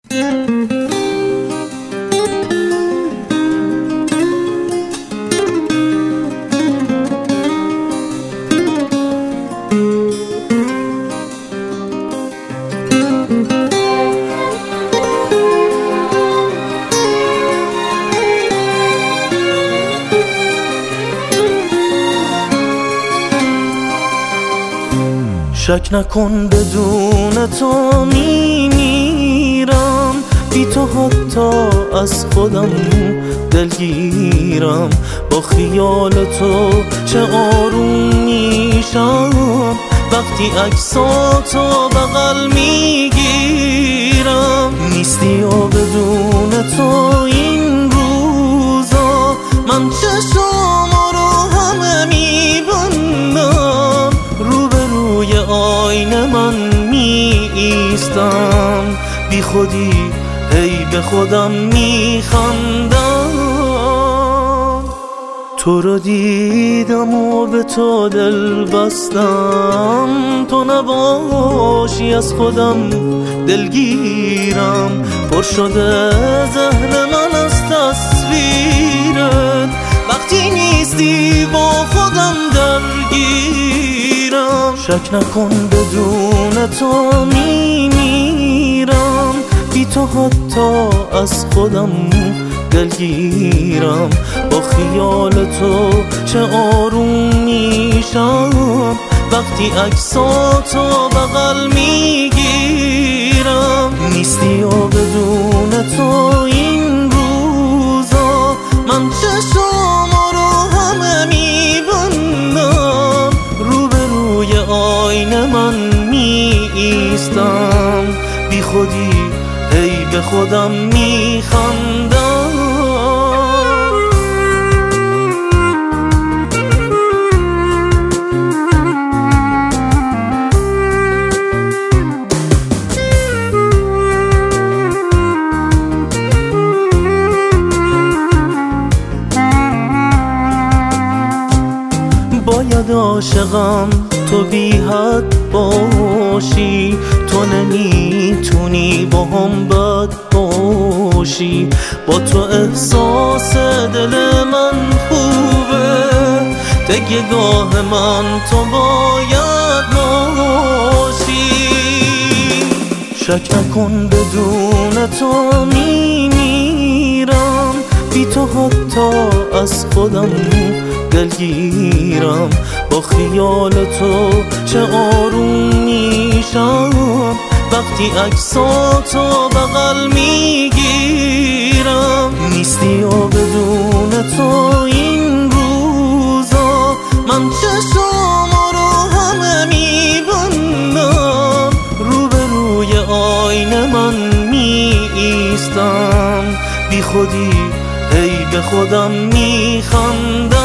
شک نکن بدون تو میمیرم، بی تو حتی از خودم دلگیرم. با خیال تو چه آروم میشم، وقتی عکساتو بغل میگیرم. نیستی و بدون تو این روزا من چشم‌ها رو همه میبندم. روبروی آینه من می ایستم، بی خودی هی به خودم میخندم. تو رو دیدم و به تو دل بستم، تو نباشی از خودم دلگیرم. پر شده ذهن من از تصویرت، وقتی نیستی با خودم درگیرم. شک نکن بدون تو میمیرم، بی تو حتی از خودم دلگیرم. با خیال تو چه آروم میشم، وقتی عکساتو بغل میگیرم. نیستی و بدون تو این روزا من چشم‌ها رو همه میبندم. روبروی آینه من می ایستم، بی خودی هی به خودم میخندم. باید عاشقم تو بی حد باشی، تو نمیتونی با هم بد باشی. با تو احساس دل من خوبه، تکیه گاه من تو باید باشی. شک نکن بدون تو میمیرم، بی تو حتی از خودم دلگیرم. با خیال تو چه آروم میشم، وقتی عکساتو بغل میگیرم. نیستی و بدون تو این روزا من چشم‌ها رو همه میبندم. روبروی آینه من می ایستم، بی خودی هی به خودم میخندم.